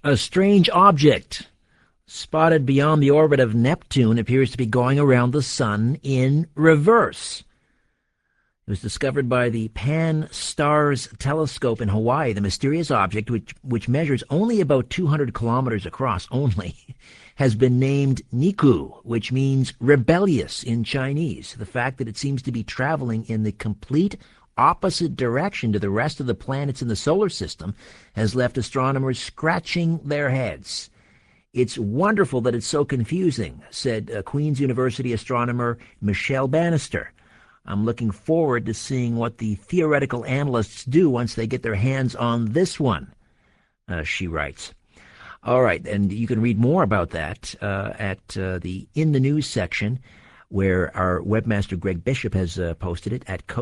A strange object spotted beyond the orbit of Neptune appears to be going around the sun in reverse. It was discovered by the Pan-STARRS telescope in Hawaii. The mysterious object, which measures only about 200 kilometers across only, has been named Niku, which means rebellious in Chinese. The fact that it seems to be traveling in the complete opposite direction to the rest of the planets in the solar system has left astronomers scratching their heads. It's wonderful that it's so confusing, said Queen's University astronomer Michelle Bannister. I'm looking forward to seeing what the theoretical analysts do once they get their hands on this one, she writes. All right, and you can read more about that at the In the News section, where our webmaster Greg Bishop has posted it at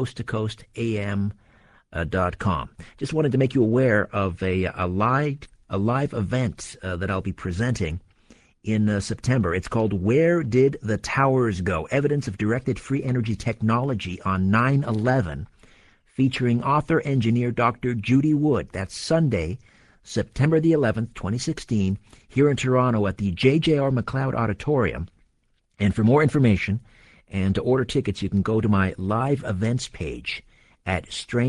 coasttocoastam.com. Just wanted to make you aware of a live event that I'll be presenting in September. It's called Where Did the Towers Go? Evidence of Directed Free Energy Technology on 9/11, featuring author-engineer Dr. Judy Wood. That's Sunday, September the 11th, 2016, here in Toronto at the J.J.R. McLeod Auditorium. And for more information and to order tickets, you can go to my live events page at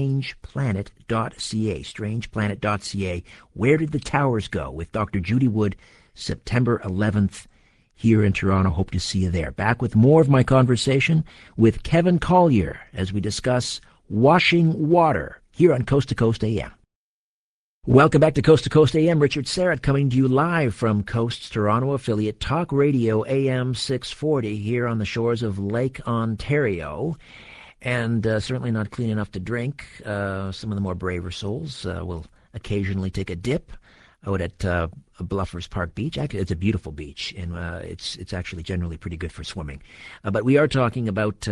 strangeplanet.ca, strangeplanet.ca. Where Did the Towers Go? With Dr. Judy Wood, September 11th, here in Toronto. Hope to see you there. Back with more of my conversation with Kevin Collier as we discuss washing water here on Coast to Coast AM. Welcome back to Coast AM. Richard Syrett coming to you live from Coast's Toronto affiliate Talk Radio AM 640 here on the shores of Lake Ontario. And certainly not clean enough to drink. Some of the more braver souls will occasionally take a dip out at Bluffers Park Beach. Actually, it's a beautiful beach, and it's actually generally pretty good for swimming. But we are talking about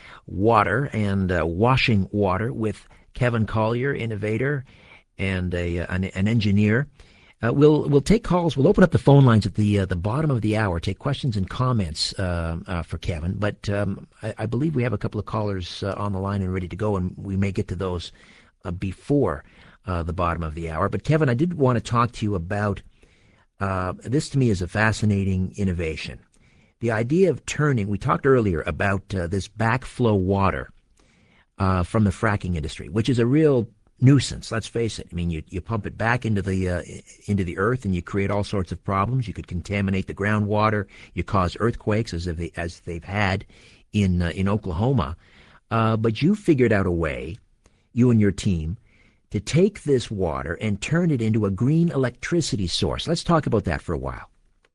water and washing water with Kevin Collier, innovator and an engineer. We'll take calls. We'll open up the phone lines at the bottom of the hour. Take questions and comments for Kevin. But I believe we have a couple of callers on the line and ready to go, and we may get to those before the bottom of the hour. But Kevin, I did want to talk to you about this. To me is a fascinating innovation. The idea of turning. We talked earlier about this backflow water from the fracking industry, which is a real nuisance. Let's face it. I mean, you pump it back into the earth, and you create all sorts of problems. You could contaminate the groundwater. You cause earthquakes, as they've had in Oklahoma. But you figured out a way, you and your team, to take this water and turn it into a green electricity source. Let's talk about that for a while.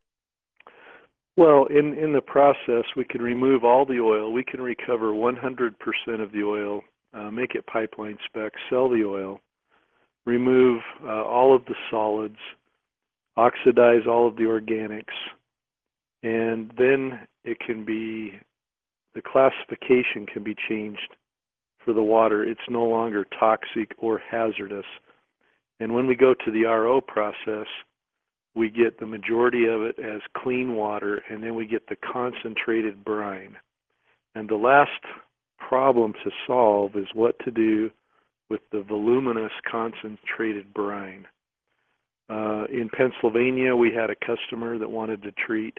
Well, in the process, we can remove all the oil. We can recover 100% of the oil. Make it pipeline spec, sell the oil, remove all of the solids, oxidize all of the organics, and then the classification can be changed for the water. It's no longer toxic or hazardous. And when we go to the RO process, we get the majority of it as clean water, and then we get the concentrated brine. And the last problem to solve is what to do with the voluminous concentrated brine. In Pennsylvania, we had a customer that wanted to treat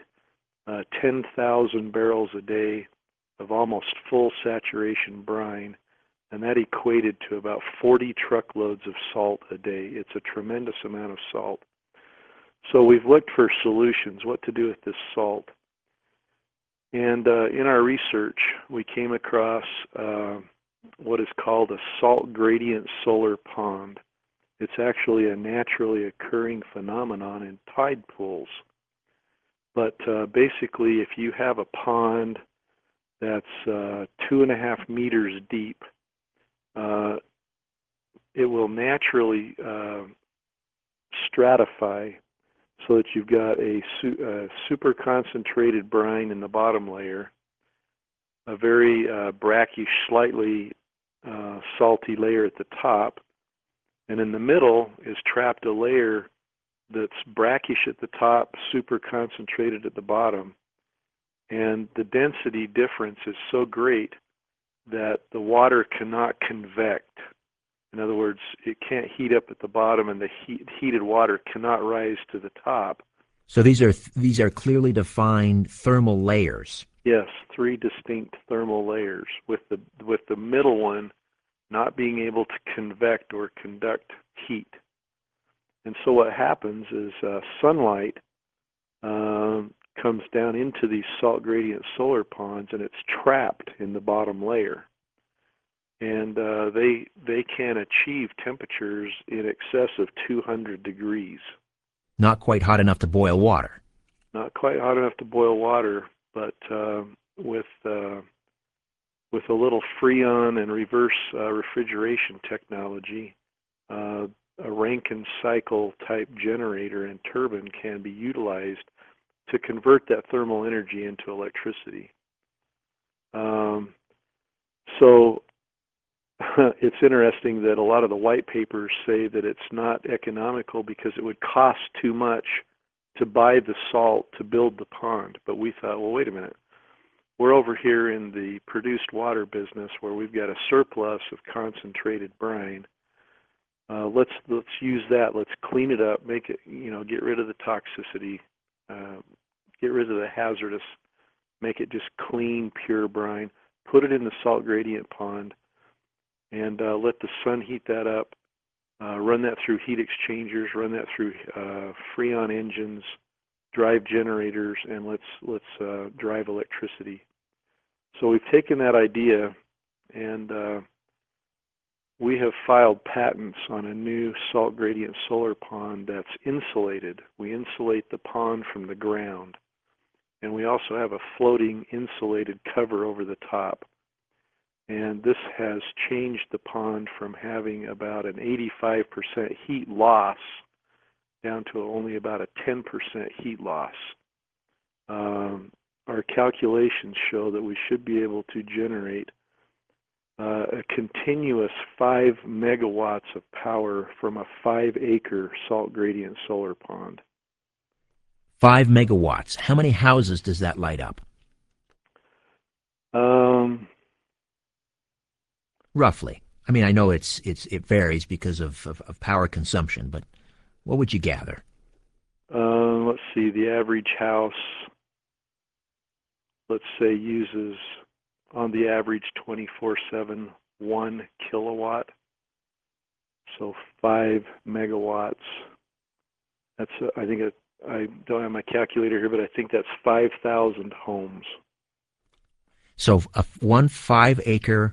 10,000 barrels a day of almost full saturation brine, and that equated to about 40 truckloads of salt a day. It's a tremendous amount of salt. So we've looked for solutions, what to do with this salt. And in our research, we came across what is called a salt gradient solar pond. It's actually a naturally occurring phenomenon in tide pools. But basically, if you have a pond that's 2.5 meters deep, it will naturally stratify so that you've got a super concentrated brine in the bottom layer, a very brackish, slightly salty layer at the top, and in the middle is trapped a layer that's brackish at the top, super concentrated at the bottom. And the density difference is so great that the water cannot convect. In other words, it can't heat up at the bottom, and the heated water cannot rise to the top. So these are clearly defined thermal layers. Yes, three distinct thermal layers, with the middle one not being able to convect or conduct heat. And so what happens is sunlight comes down into these salt gradient solar ponds, and it's trapped in the bottom layer. And they can achieve temperatures in excess of 200 degrees. Not quite hot enough to boil water. Not quite hot enough to boil water, but with a little Freon and reverse refrigeration technology, a Rankine cycle type generator and turbine can be utilized to convert that thermal energy into electricity. So it's interesting that a lot of the white papers say that it's not economical because it would cost too much to buy the salt to build the pond. But we thought, well, wait a minute. We're over here in the produced water business where we've got a surplus of concentrated brine. Let's use that. Let's clean it up, make it, get rid of the toxicity, get rid of the hazardous, make it just clean, pure brine. Put it in the salt gradient pond, and let the sun heat that up. Run that through heat exchangers. Run that through Freon engines, drive generators, and let's drive electricity. So we've taken that idea, and we have filed patents on a new salt gradient solar pond that's insulated. We insulate the pond from the ground, and we also have a floating insulated cover over the top. And this has changed the pond from having about an 85% heat loss down to only about a 10% heat loss. Our calculations show that we should be able to generate a continuous 5 megawatts of power from a 5-acre salt gradient solar pond. 5 megawatts. How many houses does that light up? Roughly. I mean, I know it varies because of power consumption, but what would you gather? Let's see. The average house, let's say, uses on the average 24/7 1 kilowatt. So 5 megawatts. That's I don't have my calculator here, but I think that's 5,000 homes. So one 5-acre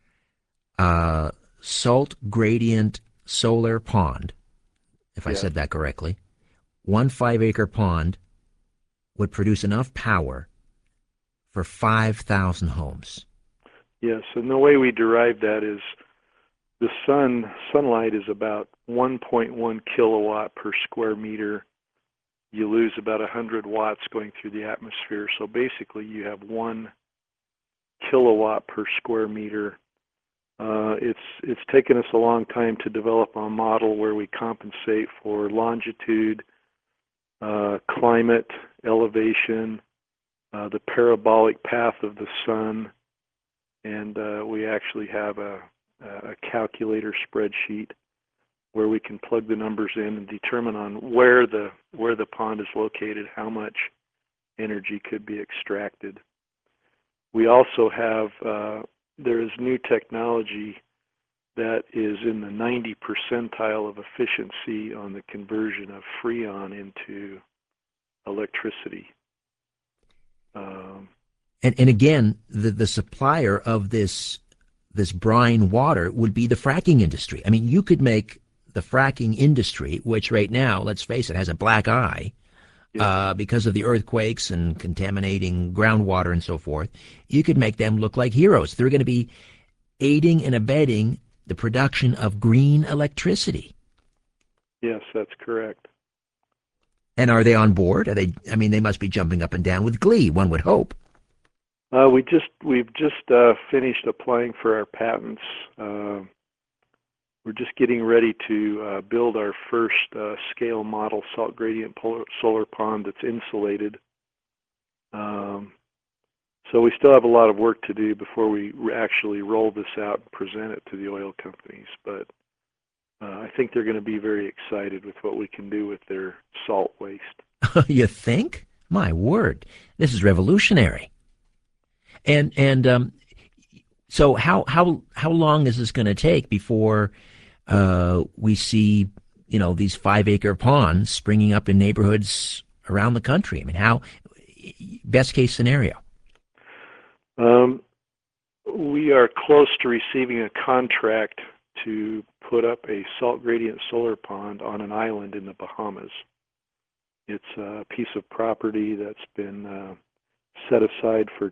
salt gradient solar pond, if I said that correctly, one 5-acre pond would produce enough power for 5,000 homes. Yes, and the way we derive that is the sunlight is about 1.1 kilowatt per square meter. You lose about 100 watts going through the atmosphere. So basically you have 1 kilowatt per square meter. It's taken us a long time to develop a model where we compensate for longitude, climate, elevation, the parabolic path of the sun, and we actually have a calculator spreadsheet where we can plug the numbers in and determine on where the pond is located, how much energy could be extracted. We also have there is new technology that is in the 90 percentile of efficiency on the conversion of Freon into electricity. And again, the supplier of this brine water would be the fracking industry. I mean, you could make the fracking industry, which right now, let's face it, has a black eye because of the earthquakes and contaminating groundwater and so forth. You could make them look like heroes. They're going to be aiding and abetting the production of green electricity. Yes, that's correct. And are they on board? I mean, they must be jumping up and down with glee, one would hope. We've just finished applying for our patents. We're just getting ready to build our first scale model salt gradient solar pond that's insulated. So we still have a lot of work to do before we actually roll this out and present it to the oil companies. But I think they're going to be very excited with what we can do with their salt waste. You think? My word, this is revolutionary. And so how long is this going to take before we see these 5-acre ponds springing up in neighborhoods around the country? I mean, how best case scenario? We are close to receiving a contract to put up a salt gradient solar pond on an island in the Bahamas. It's a piece of property that's been set aside for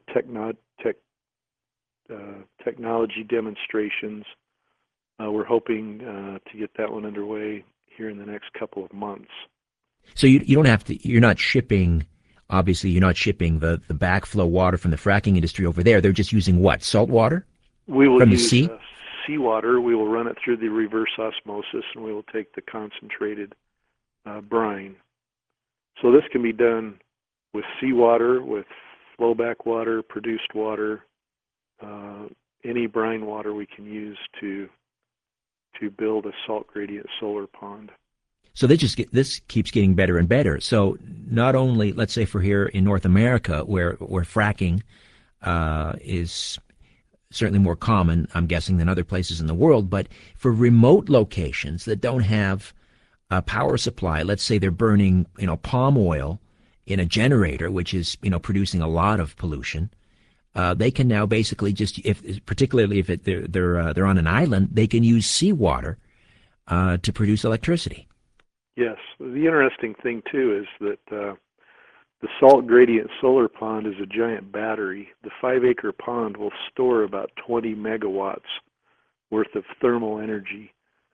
technology demonstrations. We're hoping to get that one underway here in the next couple of months. So you don't have to. You're not shipping. Obviously, you're not shipping the backflow water from the fracking industry over there. They're just using what? Salt water? We will from the use sea? Seawater. We will run it through the reverse osmosis, and we will take the concentrated brine. So this can be done with seawater, with flowback water, produced water, any brine water we can use to build a salt gradient solar pond. So this keeps getting better and better. So not only, let's say, for here in North America, where fracking is certainly more common, I'm guessing, than other places in the world, but for remote locations that don't have a power supply, let's say they're burning, palm oil in a generator, which is, producing a lot of pollution. They can now basically just, particularly if they're on an island, they can use seawater to produce electricity. Yes. The interesting thing, too, is that the salt gradient solar pond is a giant battery. The 5-acre pond will store about 20 megawatts worth of thermal energy.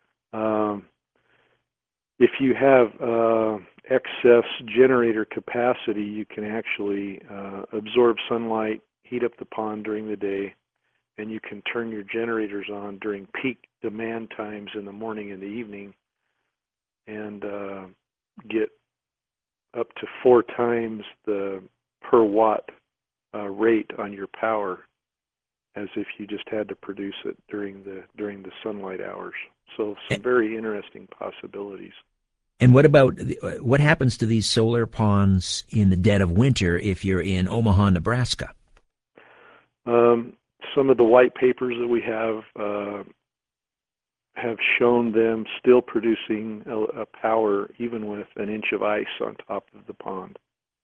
If you have excess generator capacity, you can actually absorb sunlight, heat up the pond during the day, and you can turn your generators on during peak demand times in the morning and the evening and get up to 4 times the per watt rate on your power as if you just had to produce it during the sunlight hours. So some very interesting possibilities. And what happens to these solar ponds in the dead of winter if you're in Omaha, Nebraska? Some of the white papers that we have shown them still producing a power even with an inch of ice on top of the pond.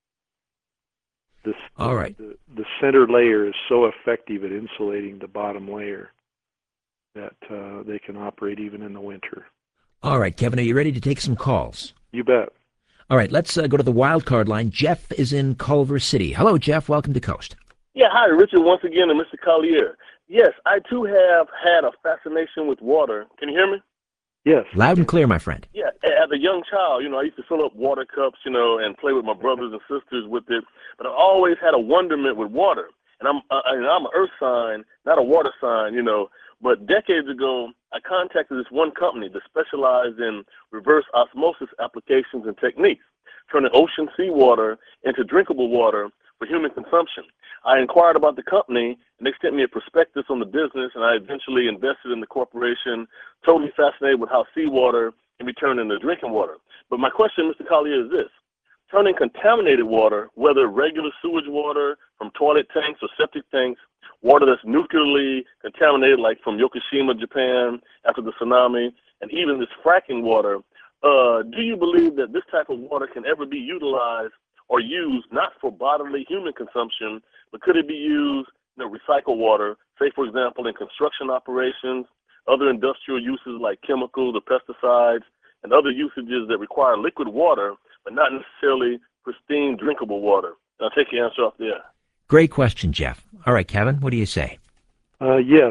All right. The center layer is so effective at insulating the bottom layer that they can operate even in the winter. All right, Kevin, are you ready to take some calls? You bet. All right, let's go to the wild card line. Jeff is in Culver City. Hello, Jeff. Welcome to Coast. Yeah, hi, Richard, once again, and Mr. Collier. Yes, I too have had a fascination with water. Can you hear me? Yes. Loud and clear, my friend. Yeah, as a young child, I used to fill up water cups, and play with my brothers and sisters with it. But I always had a wonderment with water. And I'm an earth sign, not a water sign, But decades ago, I contacted this one company that specialized in reverse osmosis applications and techniques, turning ocean seawater into drinkable water for human consumption. I inquired about the company, and they sent me a prospectus on the business, and I eventually invested in the corporation, totally fascinated with how seawater can be turned into drinking water. But my question, Mr. Collier, is this. Turning contaminated water, whether regular sewage water from toilet tanks or septic tanks, water that's nuclearly contaminated, like from Yokoshima, Japan, after the tsunami, and even this fracking water, do you believe that this type of water can ever be utilized or used not for bodily human consumption, but could it be used, recycled water, say, for example, in construction operations, other industrial uses like chemicals or pesticides, and other usages that require liquid water, but not necessarily pristine drinkable water? I'll take your answer off there. Great question, Jeff. All right, Kevin, what do you say? Yes.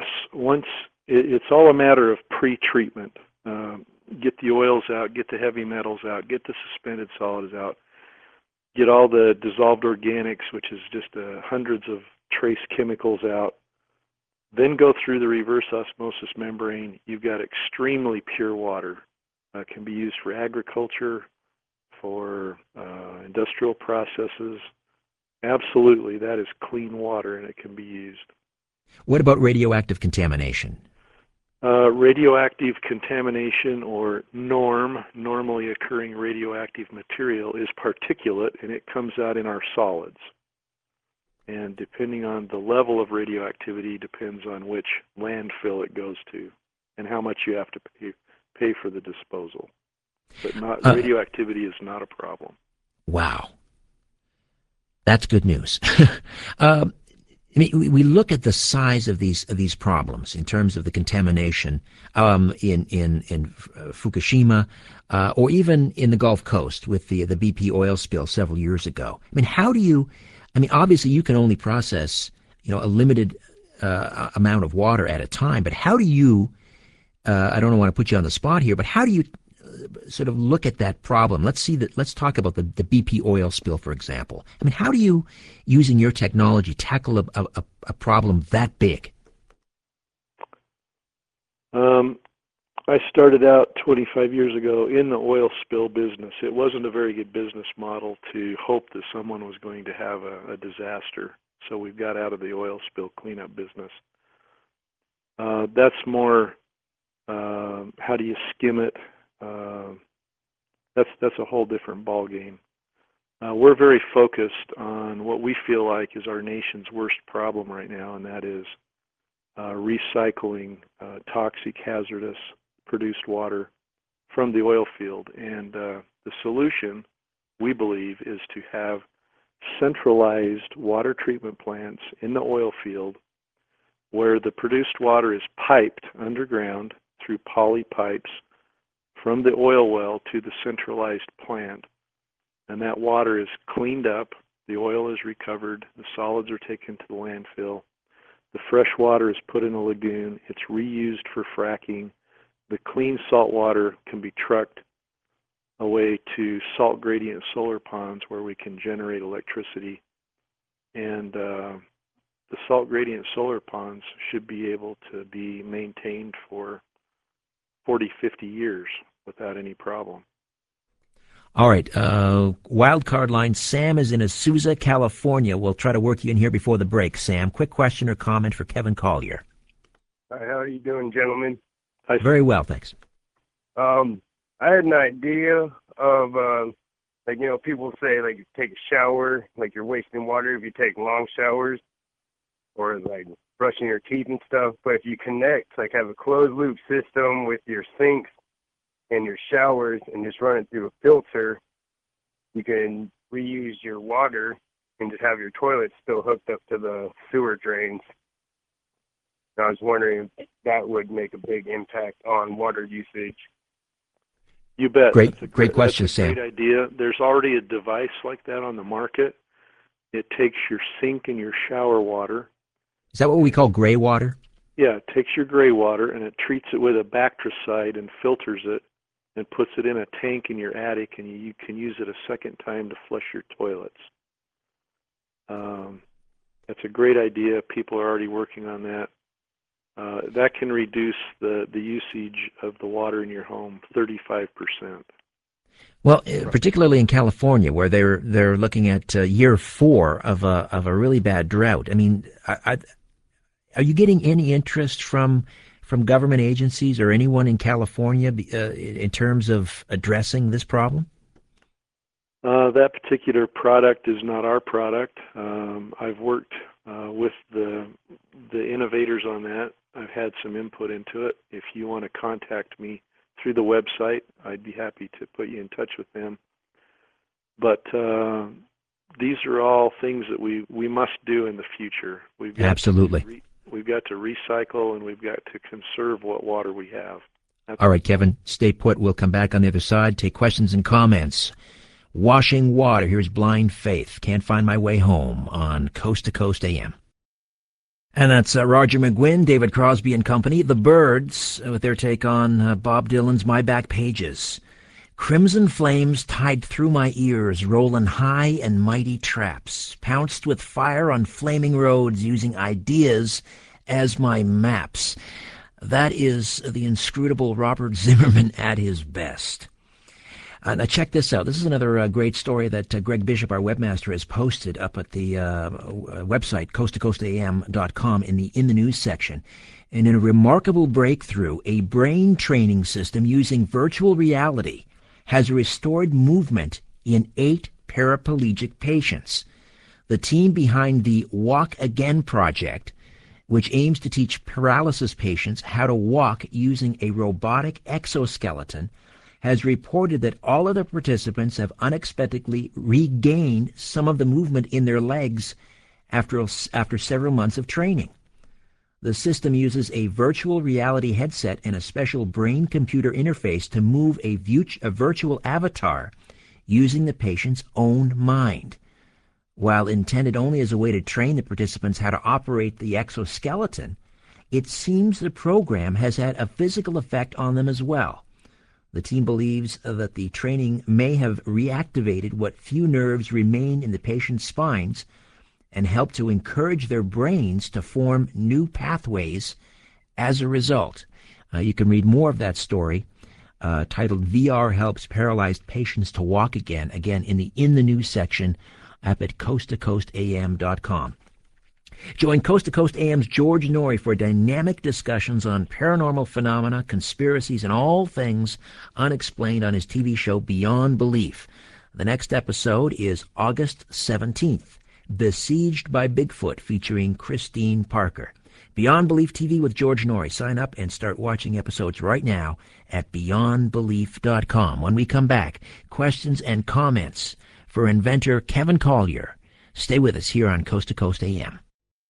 It's all a matter of pre-treatment. Get the oils out, get the heavy metals out, get the suspended solids out, get all the dissolved organics, which is just hundreds of trace chemicals out, then go through the reverse osmosis membrane. You've got extremely pure water. Can be used for agriculture, for industrial processes. Absolutely, that is clean water, and it can be used. What about radioactive contamination? Radioactive contamination, or NORM, normally occurring radioactive material, is particulate, and it comes out in our solids. And depending on the level of radioactivity depends on which landfill it goes to and how much you have to pay for the disposal. But radioactivity is not a problem. Wow. That's good news. I mean, we look at the size of these problems in terms of the contamination in Fukushima, or even in the Gulf Coast with the BP oil spill several years ago. I mean, how do you? I mean, obviously you can only process a limited amount of water at a time. But how do you? I don't want to put you on the spot here, but how do you sort of look at that problem? Let's talk about the BP oil spill, for example. I mean, how do you, using your technology, tackle a problem that big? I started out 25 years ago in the oil spill business. It wasn't a very good business model to hope that someone was going to have a disaster. So we got out of the oil spill cleanup business. That's more how do you skim it? That's a whole different ballgame. We're very focused on what we feel like is our nation's worst problem right now, and that is recycling toxic, hazardous produced water from the oil field. And the solution, we believe, is to have centralized water treatment plants in the oil field where the produced water is piped underground through poly pipes from the oil well to the centralized plant. And that water is cleaned up, the oil is recovered, the solids are taken to the landfill, the fresh water is put in a lagoon, it's reused for fracking, the clean salt water can be trucked away to salt gradient solar ponds where we can generate electricity. And the salt gradient solar ponds should be able to be maintained for 40, 50 years without any problem. All right. Wild card line. Sam is in Azusa, California. We'll try to work you in here before the break. Sam, quick question or comment for Kevin Collier. Hi, how are you doing, gentlemen? Hi. Very well, thanks. I had an idea of, people say, like, take a shower, like you're wasting water if you take long showers, or, like, brushing your teeth and stuff. But if you connect, like, have a closed-loop system with your sinks and your showers and just run it through a filter, you can reuse your water and just have your toilet still hooked up to the sewer drains. And I was wondering if that would make a big impact on water usage. You bet. Great question, Sam. Great idea. There's already a device like that on the market. It takes your sink and your shower water. Is that what we call gray water? Yeah, it takes your gray water and it treats it with a bactricide and filters it and puts it in a tank in your attic, and you can use it a second time to flush your toilets. That's a great idea. People are already working on that. That can reduce the usage of the water in your home 35%. Well, particularly in California, where they're looking at year 4 of a really bad drought. I mean, are you getting any interest from government agencies or anyone in California in terms of addressing this problem? That particular product is not our product. I've worked with the innovators on that. I've had some input into it. If you want to contact me through the website, I'd be happy to put you in touch with them. But these are all things that we must do in the future. Absolutely. We've got to recycle, and we've got to conserve what water we have. All right, Kevin, stay put. We'll come back on the other side, take questions and comments. Washing Water. Here's Blind Faith. Can't Find My Way Home on Coast to Coast AM. And that's Roger McGuinn, David Crosby and Company. The Byrds with their take on Bob Dylan's My Back Pages. Crimson flames tied through my ears, rollin' high and mighty traps, pounced with fire on flaming roads, using ideas as my maps. That is the inscrutable Robert Zimmerman at his best. Now check this out. This is another great story that Greg Bishop, our webmaster, has posted up at the website, coasttocoastam.com, in the news section. And in a remarkable breakthrough, a brain training system using virtual reality has restored movement in 8 paraplegic patients. The team behind the Walk Again project, which aims to teach paralysis patients how to walk using a robotic exoskeleton, has reported that all of the participants have unexpectedly regained some of the movement in their legs after several months of training. The system uses a virtual reality headset and a special brain-computer interface to move a virtual avatar using the patient's own mind. While intended only as a way to train the participants how to operate the exoskeleton, it seems the program has had a physical effect on them as well. The team believes that the training may have reactivated what few nerves remain in the patient's spines and helped to encourage their brains to form new pathways as a result. You can read more of that story titled VR Helps Paralyzed Patients to Walk Again, in the news section up at coasttocoastam.com. Join Coast to Coast AM's George Noory for dynamic discussions on paranormal phenomena, conspiracies, and all things unexplained on his TV show Beyond Belief. The next episode is August 17th, Besieged by Bigfoot, featuring Christine Parker. Beyond Belief TV with George Noory. Sign up and start watching episodes right now at beyondbelief.com. When we come back, questions and comments for inventor Kevin Collier. Stay with us here on Coast to Coast AM.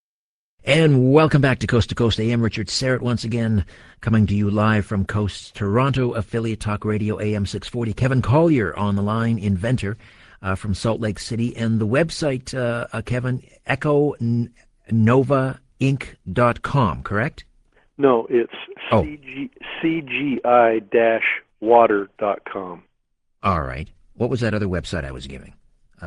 And welcome back to Coast AM. Richard Serrett once again coming to you live from Coast's Toronto affiliate Talk Radio AM 640. Kevin Collier on the line, inventor from Salt Lake City. And the website, Kevin, echonovainc.com, correct? No, it's cgi-water.com. All right. What was that other website I was giving?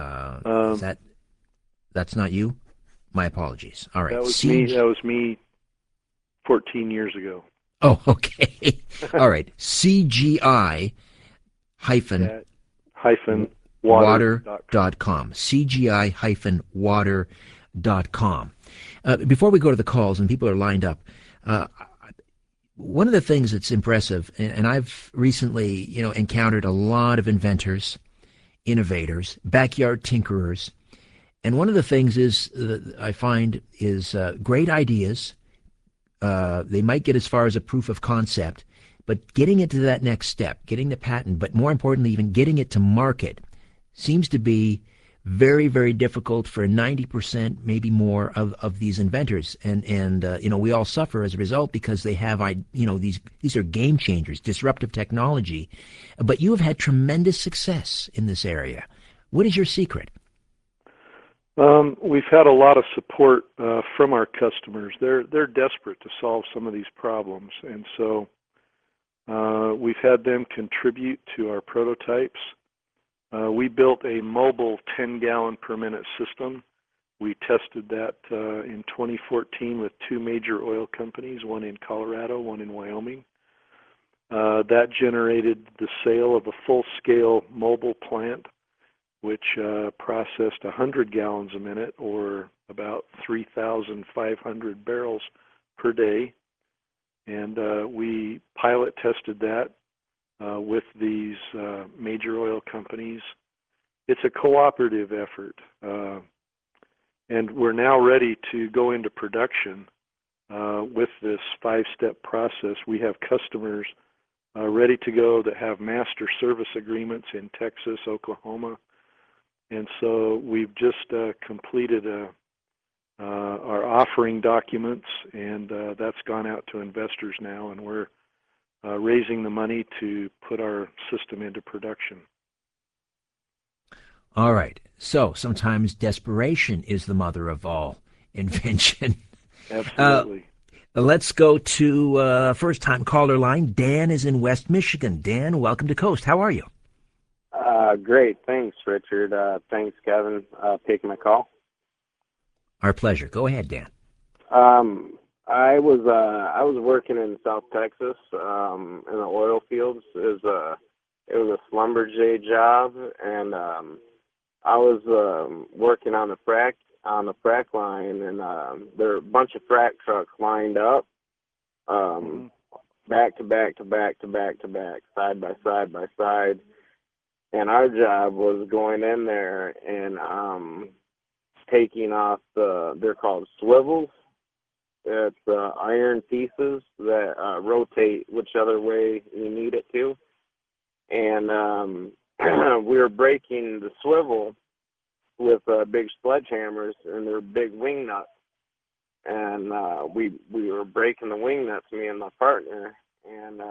That's not you? My apologies. All right. That was me 14 years ago. Oh, okay. All right. CGI water.com. CGI water.com. Before we go to the calls, and people are lined up, one of the things that's impressive, and I've recently, encountered a lot of inventors, innovators, backyard tinkerers, and one of the things is I find is great ideas. They might get as far as a proof of concept, but getting it to that next step, getting the patent, but more importantly, even getting it to market, seems to be very, very difficult for 90%, maybe more, of these inventors. And we all suffer as a result because they have, these are game changers, disruptive technology. But you have had tremendous success in this area. What is your secret? We've had a lot of support from our customers. They're desperate to solve some of these problems, and so we've had them contribute to our prototypes. We built a mobile 10-gallon per minute system. We tested that in 2014 with 2 major oil companies, one in Colorado, one in Wyoming. That generated the sale of a full-scale mobile plant, which processed 100 gallons a minute, or about 3,500 barrels per day. And we pilot tested that with these major oil companies. It's a cooperative effort, and we're now ready to go into production with this 5-step process. We have customers ready to go that have master service agreements in Texas, Oklahoma, and so we've just completed our offering documents, and that's gone out to investors now, and we're raising the money to put our system into production. All right. So sometimes desperation is the mother of all invention. Absolutely. Let's go to first-time caller line. Dan is in West Michigan. Dan, welcome to Coast. How are you? Great. Thanks, Richard. Thanks, Kevin, taking my call. Our pleasure. Go ahead, Dan. I was working in South Texas in the oil fields as it was a Schlumberger job, and I was working on the frac line, and there were a bunch of frac trucks lined up, back to back to back to back to back, side by side by side. And our job was going in there and taking off they're called swivels. It's iron pieces that rotate whichever way you need it to. And we were breaking the swivel with big sledgehammers, and they're big wing nuts. And we were breaking the wing nuts, me and my partner, and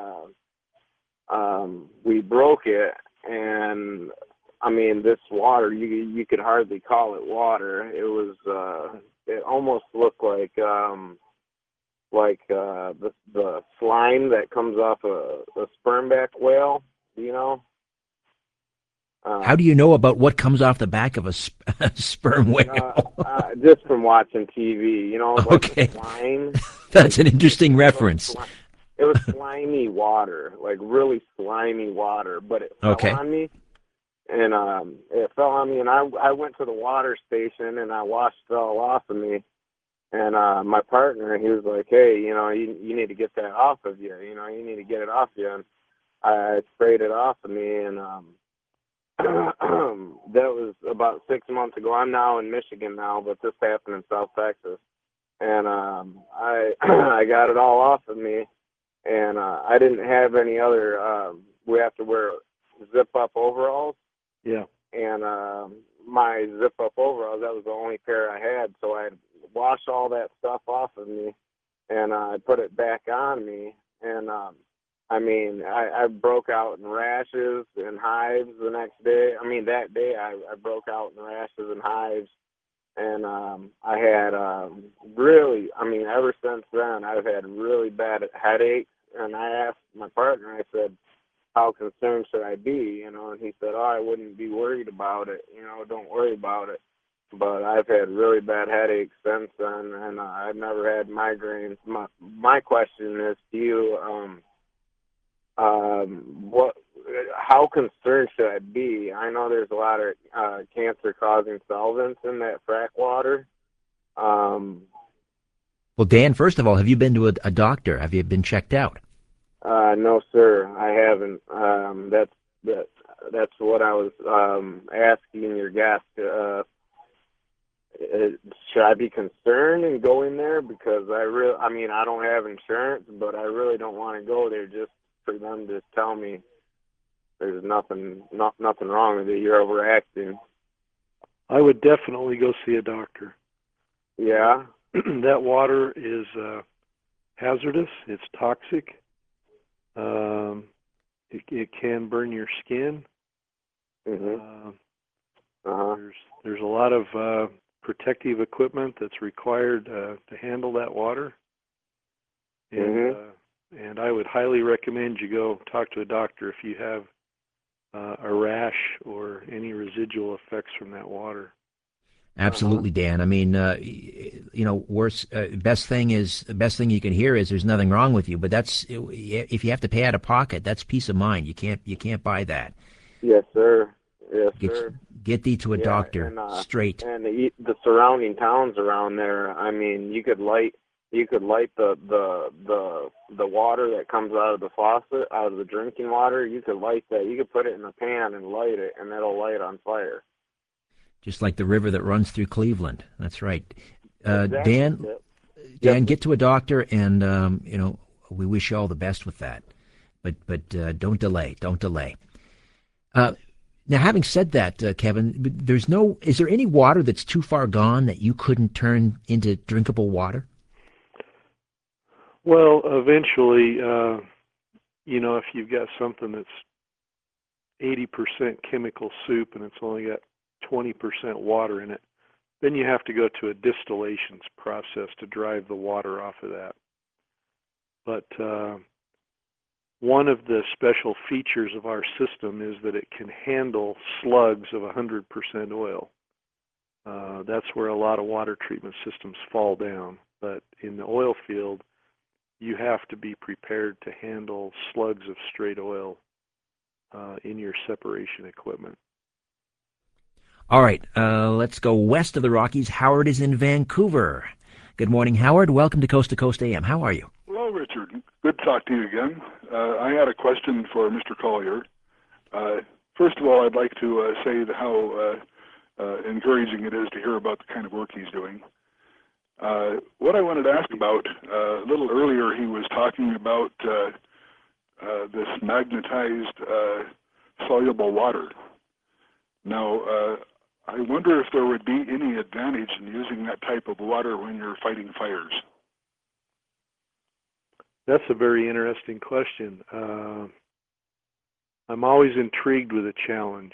we broke it. And I mean, this water, you could hardly call it water. It was it almost looked like the slime that comes off a spermback whale, you know. How do you know about what comes off the back of a sperm whale? Just from watching TV, you know, like okay. Slime. That's an interesting reference. It was slimy water, like really slimy water, but it fell on me. And it fell on me, and I went to the water station, and I washed it all off of me. And my partner, he was like, hey, you know, you need to get that off of you. You know, you need to get it off you. And I sprayed it off of me, and that was about 6 months ago. I'm now in Michigan now, but this happened in South Texas. And I I got it all off of me, and I didn't have any other. We have to wear zip-up overalls. Yeah. And my zip-up overalls, that was the only pair I had, so I washed all that stuff off of me, and I put it back on me, and I mean, I broke out in rashes and hives the next day. I mean, that day I broke out in rashes and hives, and I had really, I mean, ever since then, I've had really bad headaches, and I asked my partner, I said, how concerned should I be, you know, and he said, oh, I wouldn't be worried about it, you know, don't worry about it. But I've had really bad headaches since then, and I've never had migraines. My question is to you, how concerned should I be? I know there's a lot of cancer-causing solvents in that frack water. Well, Dan, first of all, have you been to a doctor? Have you been checked out? No, sir, I haven't. That's what I was asking your guest. Should I be concerned in going there? Because I mean, I don't have insurance, but I really don't want to go there just for them to tell me there's nothing wrong with it. You're overacting. I would definitely go see a doctor. Yeah. That water is hazardous. It's toxic. It can burn your skin. Mm-hmm. There's a lot of protective equipment that's required to handle that water. And and I would highly recommend you go talk to a doctor if you have a rash or any residual effects from that water. Absolutely, Dan. I mean, you know, best thing you can hear is there's nothing wrong with you. But that's, if you have to pay out of pocket, that's peace of mind. You can't buy that. Yes, sir. Yes, sir. Get thee to a doctor, and, straight. And the surrounding towns around there. I mean, you could light the water that comes out of the faucet, out of the drinking water. You could light that. You could put it in a pan and light it, and it'll light on fire. Just like the river that runs through Cleveland. That's right. Exactly. Dan, get to a doctor, and you know, we wish you all the best with that. But don't delay. Don't delay. Now, having said that, Kevin, is there any water that's too far gone that you couldn't turn into drinkable water? Well, eventually, you know, if you've got something that's 80% chemical soup and it's only got 20% water in it, then you have to go to a distillation process to drive the water off of that. But one of the special features of our system is that it can handle slugs of 100% oil. That's where a lot of water treatment systems fall down. But in the oil field, you have to be prepared to handle slugs of straight oil in your separation equipment. All right, let's go west of the Rockies. Howard is in Vancouver. Good morning, Howard. Welcome to Coast AM. How are you? Hello, Richard. Good to talk to you again. I had a question for Mr. Collier. First of all, I'd like to say how encouraging it is to hear about the kind of work he's doing. What I wanted to ask about, a little earlier he was talking about this magnetized soluble water. Now, I wonder if there would be any advantage in using that type of water when you're fighting fires. That's a very interesting question. I'm always intrigued with a challenge.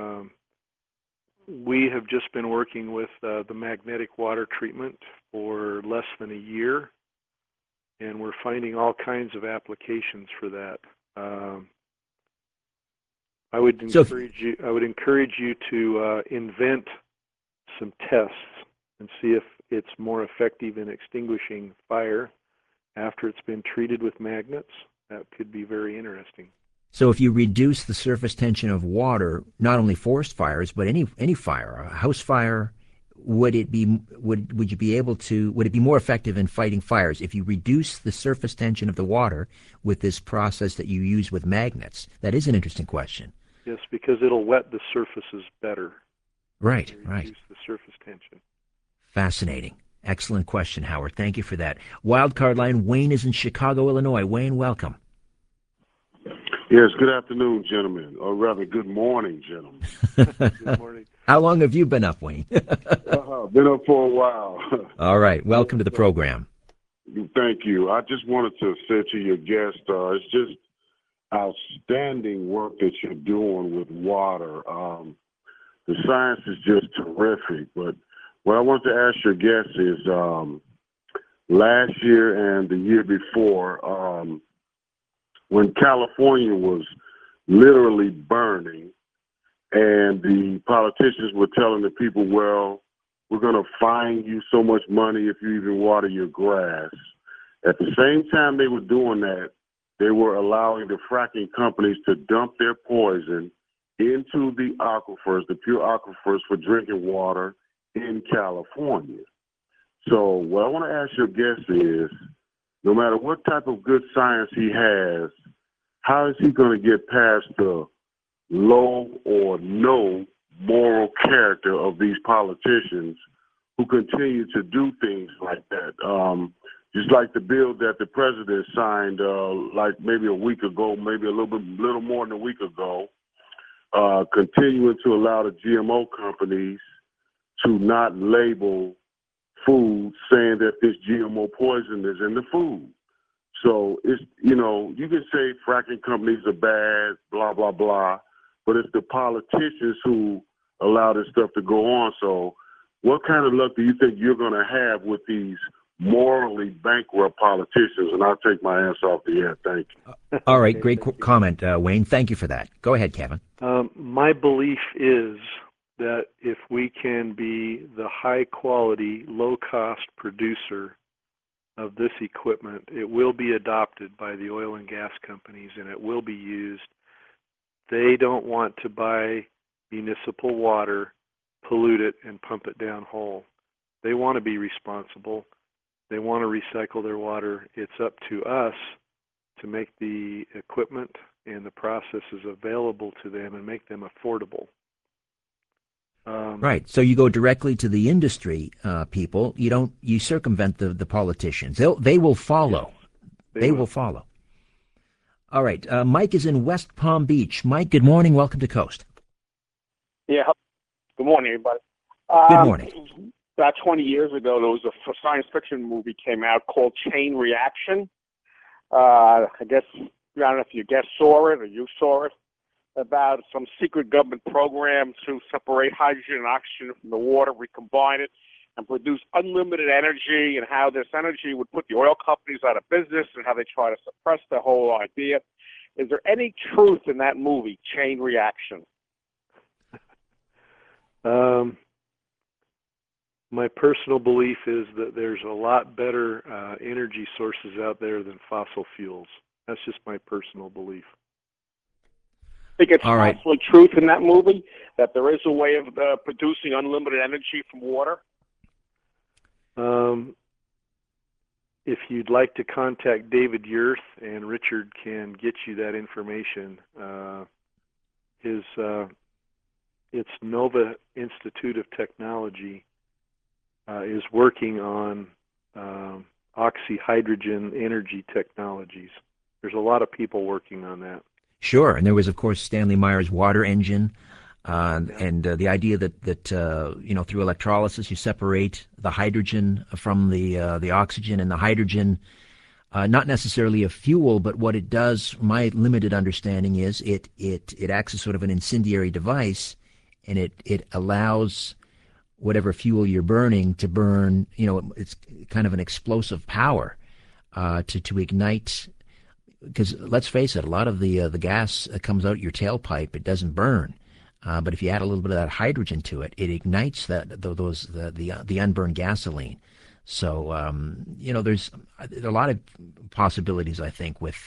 We have just been working with the magnetic water treatment for less than a year, and we're finding all kinds of applications for that. I would encourage you to invent some tests and see if it's more effective in extinguishing fire after it's been treated with magnets. That could be very interesting. So if you reduce the surface tension of water, not only forest fires, but any fire, a house fire, would it be more effective in fighting fires if you reduce the surface tension of the water with this process that you use with magnets? That is an interesting question. Yes, because it'll wet the surfaces better. Right. Reduce the surface tension. Fascinating. Excellent question, Howard. Thank you for that. Wildcard line, Wayne is in Chicago, Illinois. Wayne, welcome. Yes, good afternoon, gentlemen, or rather, good morning, gentlemen. Good morning. How long have you been up, Wayne? Been up for a while. All right. Welcome to the program. Thank you. I just wanted to say to your guest, it's just outstanding work that you're doing with water. The science is just terrific. But what I want to ask your guest is, last year and the year before, when California was literally burning and the politicians were telling the people, well, we're going to fine you so much money if you even water your grass. At the same time they were doing that, they were allowing the fracking companies to dump their poison into the aquifers, the pure aquifers for drinking water in California. So what I want to ask your guest is, no matter what type of good science he has, how is he going to get past the low or no moral character of these politicians who continue to do things like that? Just like the bill that the president signed, like maybe a week ago, maybe a little more than a week ago, continuing to allow the GMO companies to not label food saying that this GMO poison is in the food. So it's, you can say fracking companies are bad, blah, blah, blah, but it's the politicians who allow this stuff to go on. So what kind of luck do you think you're going to have with these morally bankrupt politicians? And I'll take my answer off the air. Thank you. All right. Great comment, Wayne. Thank you for that. Go ahead, Kevin. My belief is that if we can be the high-quality, low-cost producer of this equipment, it will be adopted by the oil and gas companies, and it will be used. They don't want to buy municipal water, pollute it, and pump it down whole. They want to be responsible. They want to recycle their water. It's up to us to make the equipment and the processes available to them and make them affordable. Right. So you go directly to the industry people. You circumvent the politicians. They will follow. Yes, they will follow. All right. Mike is in West Palm Beach. Mike, good morning. Welcome to Coast. Yeah. Good morning, everybody. Good morning. About 20 years ago, there was a science fiction movie came out called Chain Reaction. I guess, I don't know if you guys saw it or you saw it, about some secret government program to separate hydrogen and oxygen from the water, recombine it, and produce unlimited energy, and how this energy would put the oil companies out of business and how they try to suppress the whole idea. Is there any truth in that movie, Chain Reaction? My personal belief is that there's a lot better energy sources out there than fossil fuels. That's just my personal belief. think it's All right. actually truth in that movie that there is a way of producing unlimited energy from water? If you'd like to contact David Yurth, and Richard can get you that information, it's Nova Institute of Technology is working on oxyhydrogen energy technologies. There's a lot of people working on that. Sure, and there was, of course, Stanley Meyer's water engine, and the idea that through electrolysis you separate the hydrogen from the oxygen, and the hydrogen, not necessarily a fuel, but what it does, my limited understanding is it acts as sort of an incendiary device, and it allows whatever fuel you're burning to burn. It's kind of an explosive power to ignite. Because let's face it, a lot of the gas comes out your tailpipe. It doesn't burn, but if you add a little bit of that hydrogen to it, it ignites the unburned gasoline. So there's a lot of possibilities, I think, with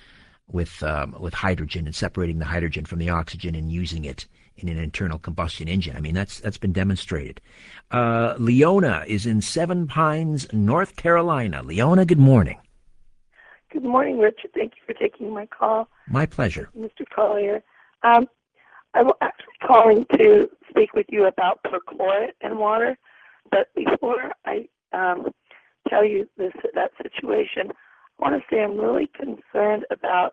hydrogen and separating the hydrogen from the oxygen and using it in an internal combustion engine. I mean, that's been demonstrated. Leona is in Seven Pines, North Carolina. Leona, good morning. Good morning, Richard. Thank you for taking my call. My pleasure. Mr. Collier. I'm actually calling to speak with you about perchlorate in water, but before I tell you that situation, I want to say I'm really concerned about,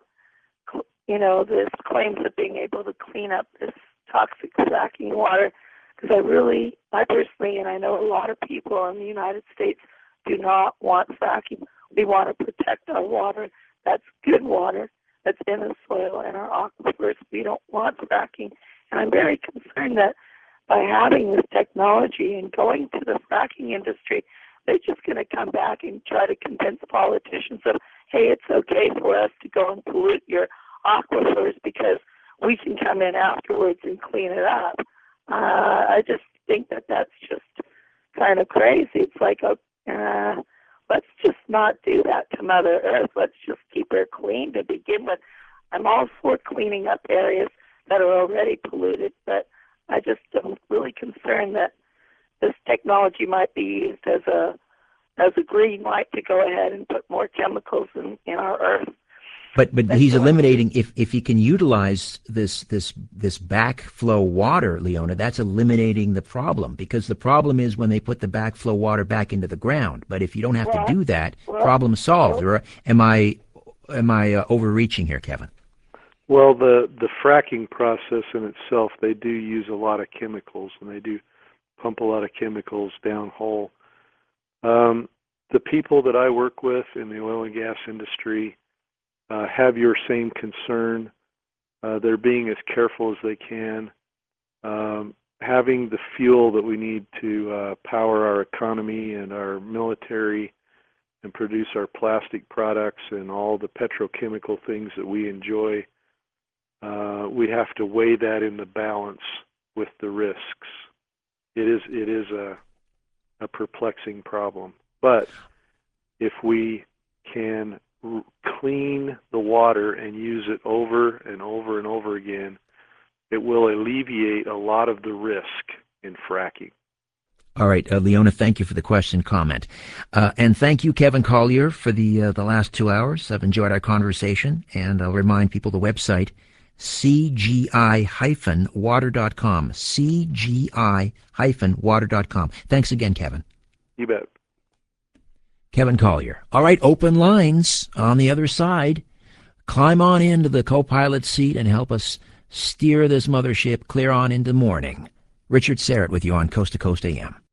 this claims of being able to clean up this toxic fracking water, because I personally, and I know a lot of people in the United States, do not want fracking. We want to protect our water. That's good water that's in the soil and our aquifers. We don't want fracking. And I'm very concerned that by having this technology and going to the fracking industry, they're just going to come back and try to convince politicians of, hey, it's okay for us to go and pollute your aquifers because we can come in afterwards and clean it up. I just think that that's just kind of crazy. It's like, let's just not do that to Mother Earth. Let's just keep her clean to begin with. I'm all for cleaning up areas that are already polluted, but I just am really concerned that this technology might be used as a green light to go ahead and put more chemicals in our Earth. But he's eliminating, if he can utilize this backflow water, Leona, that's eliminating the problem, because the problem is when they put the backflow water back into the ground. But if you don't have to do that, problem solved. Or am I overreaching here, Kevin? Well, the fracking process in itself, they do use a lot of chemicals, and they do pump a lot of chemicals downhole. The people that I work with in the oil and gas industry have your same concern. They're being as careful as they can. Having the fuel that we need to power our economy and our military and produce our plastic products and all the petrochemical things that we enjoy, we have to weigh that in the balance with the risks. It is a perplexing problem. But if we can clean the water and use it over and over and over again, it will alleviate a lot of the risk in fracking. All right, Leona, thank you for the question, comment. And thank you, Kevin Collier, for the last 2 hours. I've enjoyed our conversation, and I'll remind people the website, cgi-water.com, cgi-water.com. Thanks again, Kevin. You bet. Kevin Collier. All right, open lines on the other side. Climb on into the co-pilot seat and help us steer this mothership clear on into morning. Richard Syrett with you on Coast to Coast AM.